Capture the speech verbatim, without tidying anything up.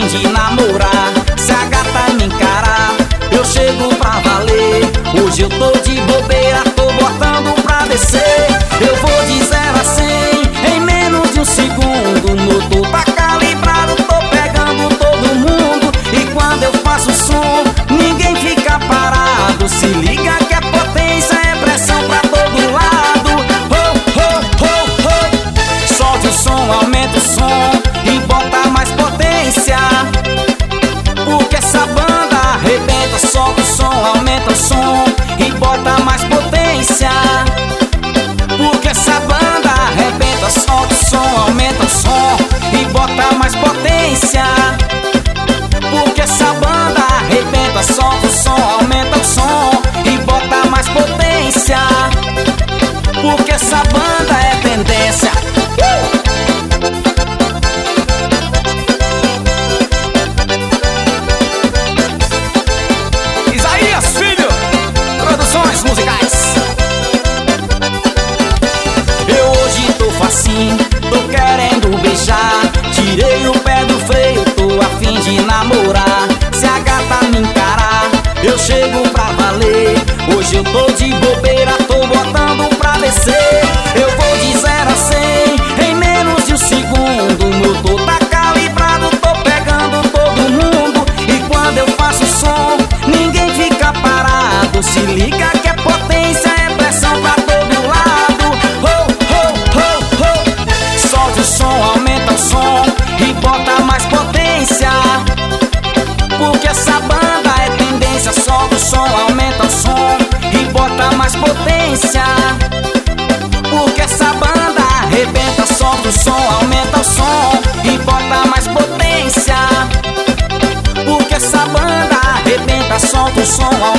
de namorar. Se a gata me encarar, eu chego pra valer. Hoje eu tô de bobeira, tô botando pra descer. Eu vou de zero a cem em menos de um segundo. O motor tá calibrado, tô pegando todo mundo. E quando eu faço som, ninguém fica parado. Se liga que é potência, é pressão pra todo lado. Oh, oh, oh, oh. Solte o som, aumenta o som e bota mais potência, porque essa banda arrebenta. Solta o som, aumenta o som e bota mais potência, porque essa banda arrebenta. Solta o som, aumenta o som e bota mais potência, porque essa banda arrebenta. Solta o som, aumenta o som e bota mais potência, porque essa banda é tendência. uh! Musicais. Eu hoje tô facinho, tô querendo beijar. Tirei o pé do freio, tô a fim de namorar. Se a gata me encarar, eu chego pra valer. Hoje eu tô de bobeira, tô botando pra descer. Eu vou de zero a cem em menos de um segundo. O motor tá calibrado, tô pegando todo mundo. E quando eu faço som, ninguém fica parado. Se liga que é potência, é pressão pra todo lado. Oh, oh, oh, oh. Solte o som, aumenta o som e bota mais potência, porque essa banda é tendência. Solta o som, aumenta o som e bota mais potência, porque essa banda arrebenta. Solta o som, aumenta o som e bota mais potência, porque essa banda arrebenta. Solta o som, aumenta